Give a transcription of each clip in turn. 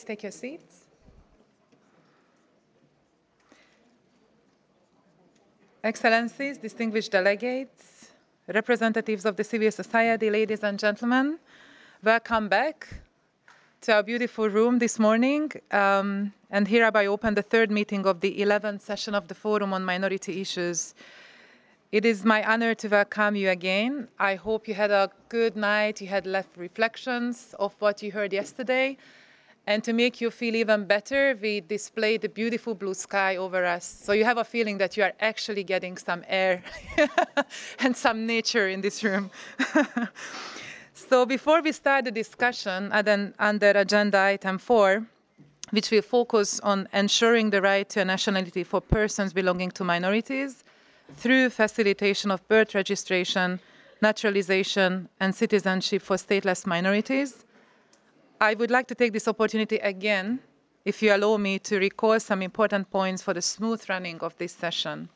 take your seats. Excellencies, distinguished delegates, representatives of the civil society, ladies and gentlemen, welcome back to our beautiful room this morning. And hereby open the third meeting of the 11th session of the Forum on Minority Issues. It is my honor to welcome you again. I hope you had a good night, you had left reflections of what you heard yesterday. And to make you feel even better, we displayed the beautiful blue sky over us. So you have a feeling that you are actually getting some air and some nature in this room. So before we start the discussion, under agenda item 4, which will focus on ensuring the right to a nationality for persons belonging to minorities through facilitation of birth registration, naturalization, and citizenship for stateless minorities, I would like to take this opportunity again, if you allow me, to recall some important points for the smooth running of this session.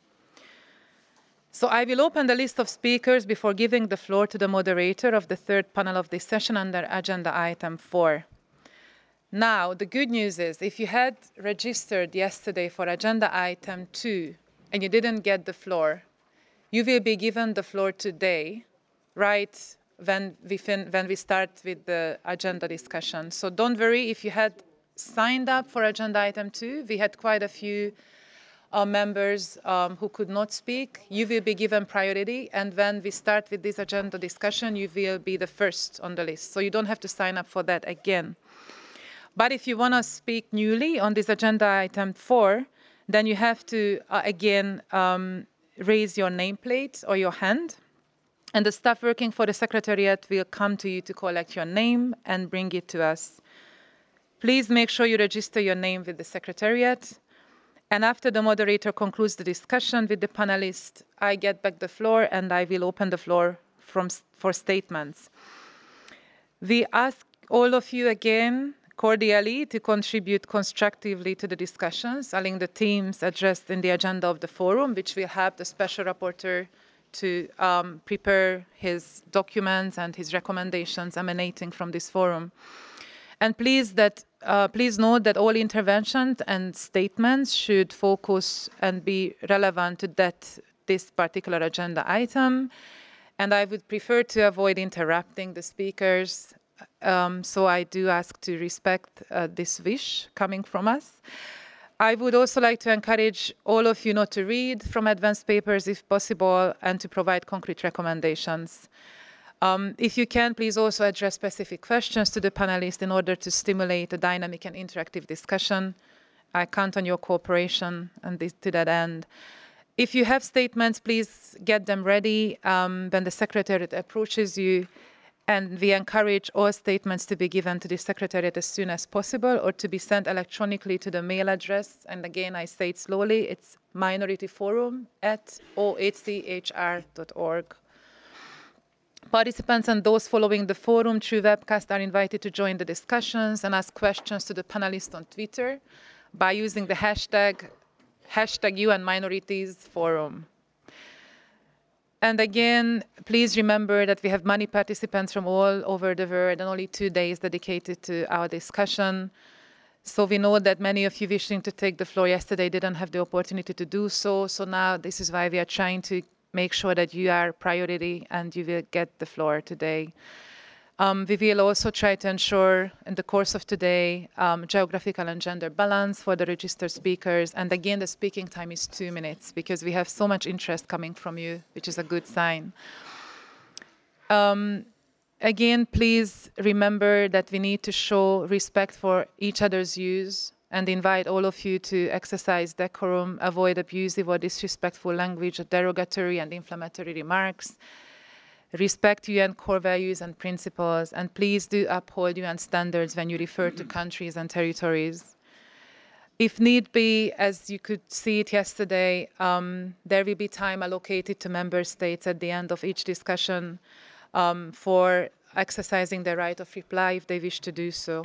So I will open the list of speakers before giving the floor to the moderator of the third panel of this session under agenda item 4. Now, the good news is, if you had registered yesterday for agenda item 2 and you didn't get the floor, you will be given the floor today, right when we start with the agenda discussion. So don't worry if you had signed up for agenda item 2. We had quite a few members who could not speak. You will be given priority, and when we start with this agenda discussion, you will be the first on the list. So you don't have to sign up for that again. But if you want to speak newly on this agenda item 4, then you have to, again, raise your nameplate or your hand. And the staff working for the Secretariat will come to you to collect your name and bring it to us. Please make sure you register your name with the Secretariat. And after the moderator concludes the discussion with the panelists, I get back the floor and I will open the floor for statements. We ask all of you again cordially to contribute constructively to the discussions along the themes addressed in the agenda of the forum, which will help the Special Rapporteur to prepare his documents and his recommendations emanating from this forum. And please note that all interventions and statements should focus and be relevant to this particular agenda item. And I would prefer to avoid interrupting the speakers. So I do ask to respect this wish coming from us. I would also like to encourage all of you not to read from advanced papers if possible and to provide concrete recommendations. If you can, please also address specific questions to the panelists in order to stimulate a dynamic and interactive discussion. I count on your cooperation to that end. If you have statements, please get them ready when the Secretariat approaches you. And we encourage all statements to be given to the Secretariat as soon as possible or to be sent electronically to the mail address. And again, I say it slowly, it's minorityforum@ohchr.org. Participants and those following the forum through webcast are invited to join the discussions and ask questions to the panelists on Twitter by using the hashtag #UNMinoritesForum. And again, please remember that we have many participants from all over the world and only 2 days dedicated to our discussion. So we know that many of you wishing to take the floor yesterday didn't have the opportunity to do so. So now this is why we are trying to make sure that you are priority and you will get the floor today. We will also try to ensure in the course of today geographical and gender balance for the registered speakers. And again, the speaking time is 2 minutes because we have so much interest coming from you, which is a good sign. Again, please remember that we need to show respect for each other's views and invite all of you to exercise decorum, avoid abusive or disrespectful language, derogatory and inflammatory remarks, respect UN core values and principles, and please do uphold UN standards when you refer to countries and territories. If need be, as you could see it yesterday, there will be time allocated to member states at the end of each discussion for exercising their right of reply if they wish to do so.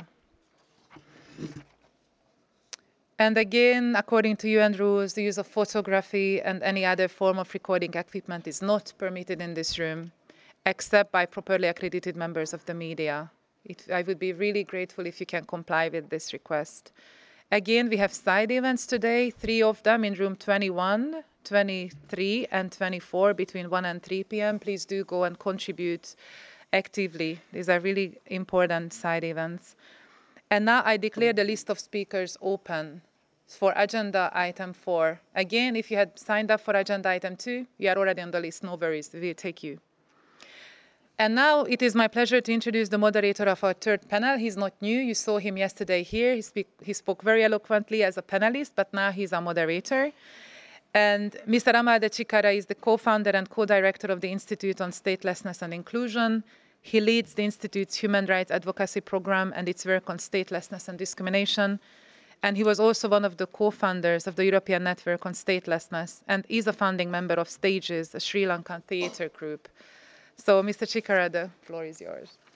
And again, according to UN rules, the use of photography and any other form of recording equipment is not permitted in this room, except by properly accredited members of the media. I would be really grateful if you can comply with this request. Again, we have side events today, 3 of them in room 21, 23, and 24 between 1 and 3 p.m. Please do go and contribute actively. These are really important side events. And now I declare the list of speakers open for agenda item 4. Again, if you had signed up for agenda item 2, you are already on the list. No worries, we'll take you. And now it is my pleasure to introduce the moderator of our third panel. He's not new. You saw him yesterday here. He spoke very eloquently as a panelist, but now he's a moderator. And Mr. Amal de Chicara is the co-founder and co-director of the Institute on Statelessness and Inclusion. He leads the Institute's human rights advocacy program and its work on statelessness and discrimination. And he was also one of the co-founders of the European Network on Statelessness and is a founding member of Stages, a Sri Lankan theatre group. So, Mr. Chicara, the floor is yours.